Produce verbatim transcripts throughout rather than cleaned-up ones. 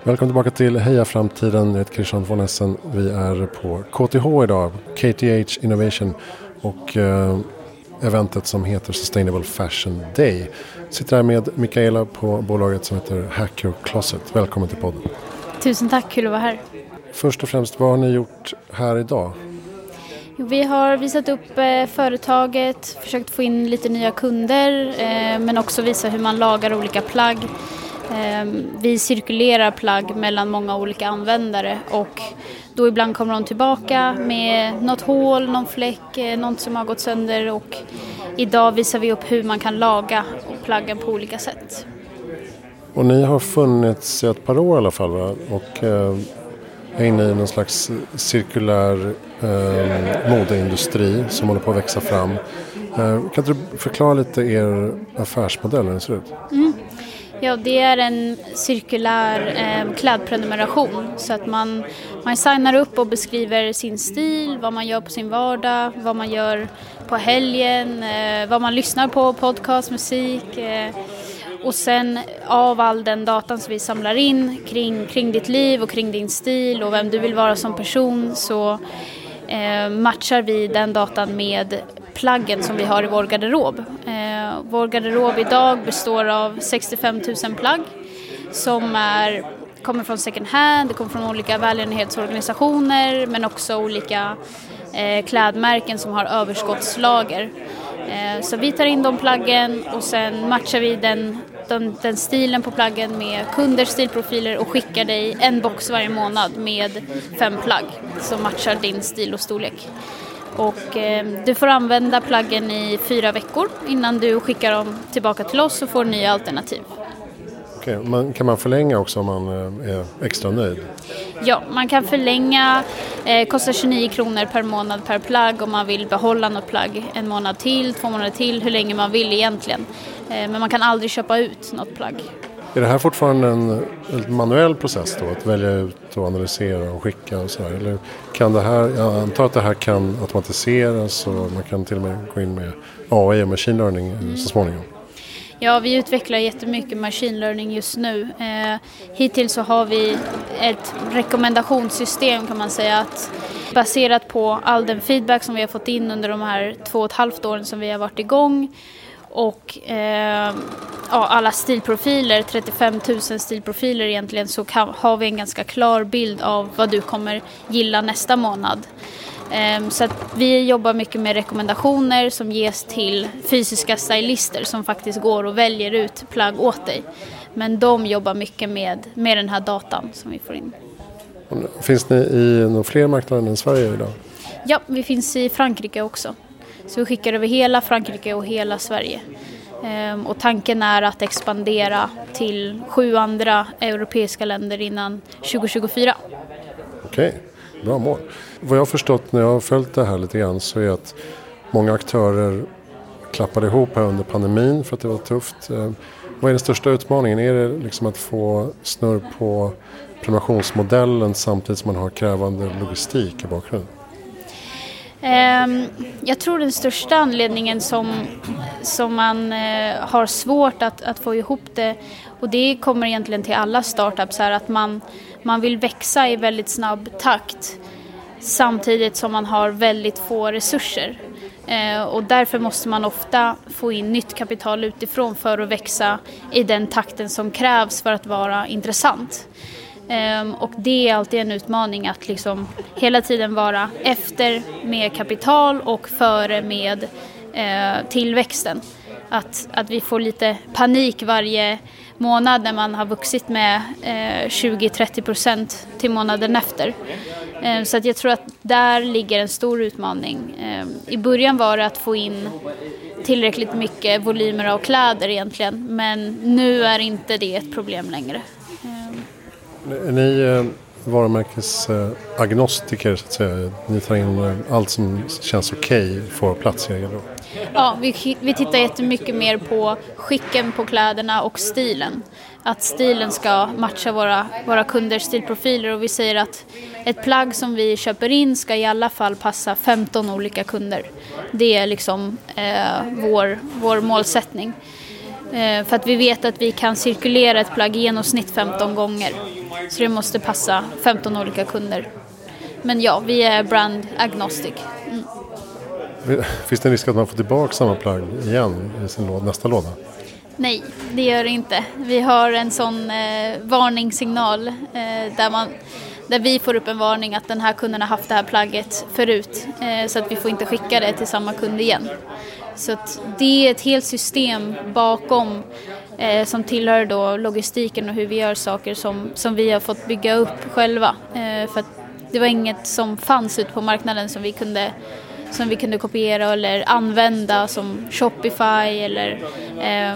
Välkommen tillbaka till Heja Framtiden. Jag heter Christian von Essen. Vi är på K T H idag, K T H Innovation och eh, eventet som heter Sustainable Fashion Day. Sitter här med Mikaela på bolaget som heter Hacker Closet. Välkommen till podden. Tusen tack, kul att vara här. Först och främst, vad har ni gjort här idag? Jo, vi har visat upp eh, företaget, försökt få in lite nya kunder eh, men också visa hur man lagar olika plagg. Vi cirkulerar plagg mellan många olika användare och då ibland kommer de tillbaka med något hål, någon fläck, något som har gått sönder och idag visar vi upp hur man kan laga plaggen på olika sätt. Och ni har funnits i ett par år i alla fall, va? Och eh, är inne i någon slags cirkulär eh, modeindustri som håller på att växa fram. Eh, kan du förklara lite er affärsmodell hur den ser ut? Mm. Ja, det är en cirkulär eh, klädprenumeration så att man, man signar upp och beskriver sin stil, vad man gör på sin vardag, vad man gör på helgen, eh, vad man lyssnar på, podcast, musik eh, och sen av all den datan som vi samlar in kring, kring ditt liv och kring din stil och vem du vill vara som person så eh, matchar vi den datan med plaggen som vi har i vår garderob. Eh, vår garderob idag består av sextiofem tusen plagg som är, kommer från second hand, det kommer från olika välgörenhetsorganisationer men också olika eh, klädmärken som har överskottslager. Eh, så vi tar in de plaggen och sen matchar vi den, den, den stilen på plaggen med kunders stilprofiler och skickar dig en box varje månad med fem plagg som matchar din stil och storlek. Och eh, du får använda plaggen i fyra veckor innan du skickar dem tillbaka till oss och får nya alternativ. Okej, men kan man förlänga också om man eh, är extra nöjd? Ja, man kan förlänga. Eh, kostar tjugonio kronor per månad per plagg om man vill behålla något plagg en månad till, två månader till, hur länge man vill egentligen. Eh, men man kan aldrig köpa ut något plagg. Är det här fortfarande en, en manuell process då? Att välja ut och analysera och skicka och så här? Eller kan det här, jag antar att det här kan automatiseras och man kan till och med gå in med A I och machine learning mm. så småningom? Ja, vi utvecklar jättemycket machine learning just nu. Eh, hittills så har vi ett rekommendationssystem kan man säga att baserat på all den feedback som vi har fått in under de här två och ett halvt åren som vi har varit igång och eh, ja, alla stilprofiler, trettiofem tusen stilprofiler egentligen så kan, har vi en ganska klar bild av vad du kommer gilla nästa månad. Eh, så att vi jobbar mycket med rekommendationer som ges till fysiska stylister som faktiskt går och väljer ut plagg åt dig. Men de jobbar mycket med, med den här datan som vi får in. Finns ni i några fler marknader än Sverige idag? Ja, vi finns i Frankrike också. Så vi skickar över hela Frankrike och hela Sverige. Ehm, och tanken är att expandera till sju andra europeiska länder innan tjugo tjugofyra. Okej, bra mål. Vad jag har förstått när jag har följt det här lite grann så är att många aktörer klappade ihop här under pandemin för att det var tufft. Ehm, vad är den största utmaningen? Är det liksom att få snurr på prenumerationsmodellen samtidigt som man har krävande logistik i bakgrunden? Jag tror den största anledningen som, som man har svårt att, att få ihop det och det kommer egentligen till alla startups här att man, man vill växa i väldigt snabb takt samtidigt som man har väldigt få resurser och därför måste man ofta få in nytt kapital utifrån för att växa i den takten som krävs för att vara intressant. Um, och det är alltid en utmaning att liksom hela tiden vara efter med kapital och före med uh, tillväxten. Att, att vi får lite panik varje månad när man har vuxit med uh, tjugo till trettio procent till månaden efter. Um, så att jag tror att där ligger en stor utmaning. Um, I början var det att få in tillräckligt mycket volymer av kläder egentligen. Men nu är inte det ett problem längre. Um, Är ni eh, varumärkesagnostiker så att säga? Ni tar in eh, allt som känns okej okay för plats i er då? Ja, vi, vi tittar jättemycket mer på skicken på kläderna och stilen. Att stilen ska matcha våra, våra kunders stilprofiler och vi säger att ett plagg som vi köper in ska i alla fall passa femton olika kunder. Det är liksom eh, vår, vår målsättning. Eh, för att vi vet att vi kan cirkulera ett plagg i genomsnitt femton gånger. Så det måste passa femton olika kunder. Men ja, vi är brand agnostic. Mm. Finns det en risk att man får tillbaka samma plagg igen i sin låda, nästa låda? Nej, det gör det inte. Vi har en sån eh, varningssignal eh, där, man, där vi får upp en varning att den här kunden har haft det här plagget förut. Eh, så att vi får inte skicka det till samma kund igen. Så att det är ett helt system bakom eh, som tillhör då logistiken och hur vi gör saker som, som vi har fått bygga upp själva. Eh, för att det var inget som fanns ut på marknaden som vi kunde som vi kunde kopiera eller använda som Shopify eller eh,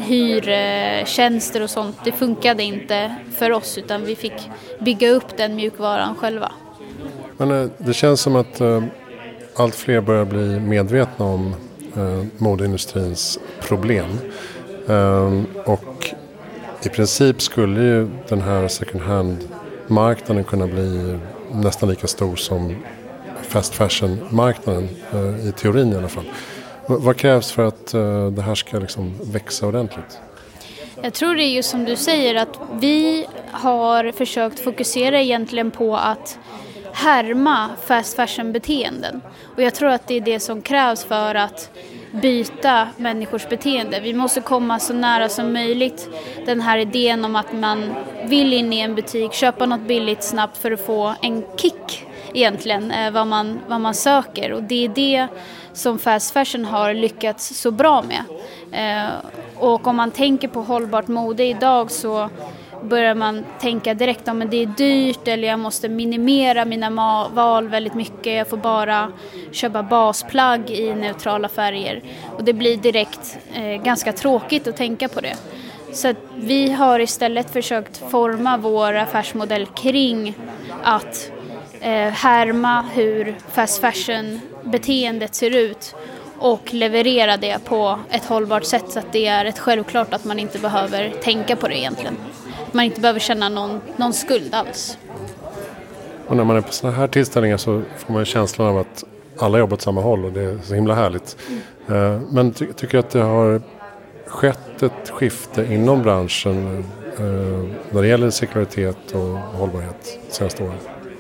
hyrtjänster och sånt. Det funkade inte för oss utan vi fick bygga upp den mjukvaran själva. Men eh, det känns som att eh, allt fler börjar bli medvetna om eh, modeindustrins problem. Eh, och i princip skulle ju den här second hand-marknaden kunna bli nästan lika stor som fast fashion-marknaden, eh, i teorin i alla fall. V- vad krävs för att eh, det här ska liksom växa ordentligt? Jag tror det är ju som du säger att vi har försökt fokusera egentligen på att härma fast fashion-beteenden. Och jag tror att det är det som krävs för att byta människors beteende. Vi måste komma så nära som möjligt den här idén om att man vill in i en butik, köpa något billigt snabbt för att få en kick egentligen, eh, vad man, vad man söker. Och det är det som fast fashion har lyckats så bra med. Eh, och om man tänker på hållbart mode idag så börjar man tänka direkt om att det är dyrt eller jag måste minimera mina ma- val väldigt mycket. Jag får bara köpa basplagg i neutrala färger. Och det blir direkt eh, ganska tråkigt att tänka på det. Så att vi har istället försökt forma vår affärsmodell kring att eh, härma hur fast fashion-beteendet ser ut och leverera det på ett hållbart sätt så att det är ett självklart att man inte behöver tänka på det egentligen. Man inte behöver känna någon, någon skuld alls. Och när man är på sådana här tillställningar så får man ju känslan av att alla jobbar åt samma håll och det är så himla härligt. Mm. Men ty- tycker jag att det har skett ett skifte inom branschen när det gäller cirkularitet och hållbarhet senaste åren?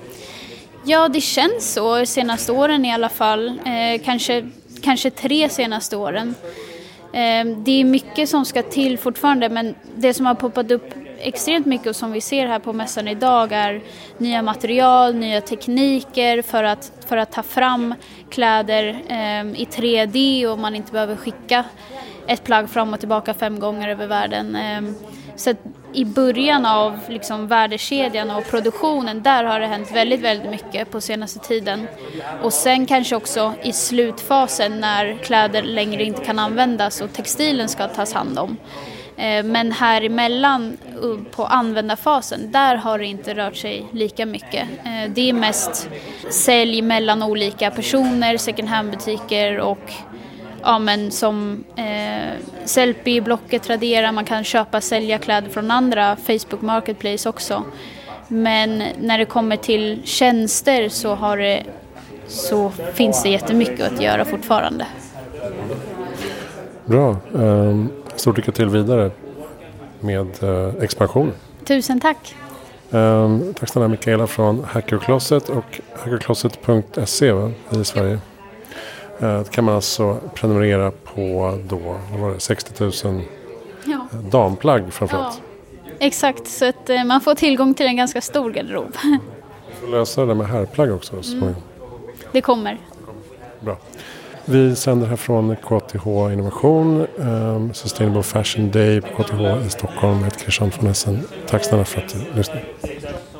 Ja, det känns så senaste åren i alla fall. Eh, kanske, kanske tre senaste åren. Eh, det är mycket som ska till fortfarande, men det som har poppat upp extremt mycket och som vi ser här på mässan idag är nya material, nya tekniker för att, för att ta fram kläder eh, i tre D och man inte behöver skicka ett plagg fram och tillbaka fem gånger över världen. Eh, så att i början av liksom värdekedjan och produktionen, där har det hänt väldigt, väldigt mycket på senaste tiden. Och sen kanske också i slutfasen när kläder längre inte kan användas och textilen ska tas hand om. Men här emellan på användarfasen, där har det inte rört sig lika mycket. Det är mest sälj mellan olika personer, second hand-butiker och ja, men som eh, Sellpy, Blocket, Tradera, man kan köpa sälja kläder från andra, Facebook Marketplace också. Men när det kommer till tjänster så, har det, så finns det jättemycket att göra fortfarande. Bra. Um, stort lycka till vidare med uh, expansion. Tusen tack. Um, tack snälla Mikaela från Hacker Closet och hackercloset punkt se va, i Sverige. Det kan man alltså prenumerera på då, vad var det, sextio tusen ja. damplagg framförallt. Ja, exakt, så att man får tillgång till en ganska stor garderob. Vi får lösa det med herrplagg också. Mm. Det kommer. Bra. Vi sänder här från K T H Innovation, um, Sustainable Fashion Day på K T H i Stockholm med Christian von Essen. Tack snälla för att du lyssnade.